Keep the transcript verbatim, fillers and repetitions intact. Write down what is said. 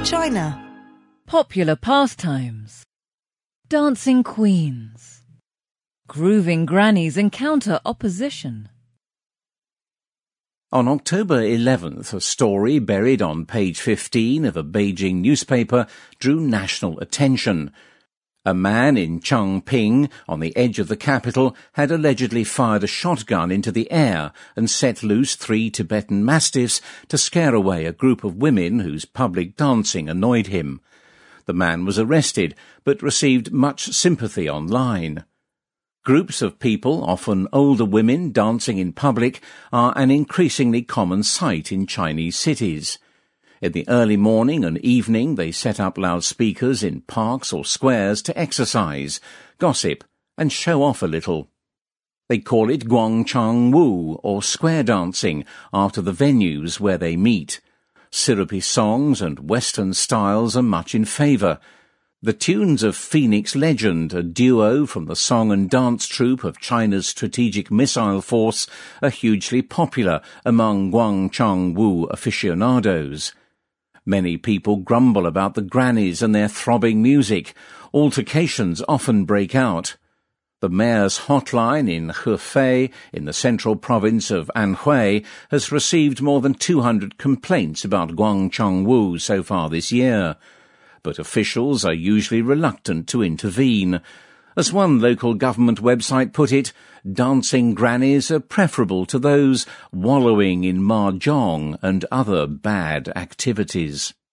China. Popular pastimes. Dancing queens. Grooving grannies encounter opposition. On October eleventh, a story buried on page fifteen of a Beijing newspaper drew national attention. A man in Changping, on the edge of the capital, had allegedly fired a shotgun into the air and set loose three Tibetan mastiffs to scare away a group of women whose public dancing annoyed him. The man was arrested, but received much sympathy online. Groups of people, often older women, dancing in public are an increasingly common sight in Chinese cities. In the early morning and evening they set up loudspeakers in parks or squares to exercise, gossip, and show off a little. They call it Guangchang Wu, or square dancing, after the venues where they meet. Syrupy songs and Western styles are much in favour. The tunes of Phoenix Legend, a duo from the song and dance troupe of China's Strategic Missile Force, are hugely popular among Guangchang Wu aficionados. Many people grumble about the grannies and their throbbing music. Altercations often break out. The mayor's hotline in Hefei, in the central province of Anhui, has received more than two hundred complaints about Guangchang Wu so far this year. But officials are usually reluctant to intervene. As one local government website put it, dancing grannies are preferable to those wallowing in mahjong and other bad activities.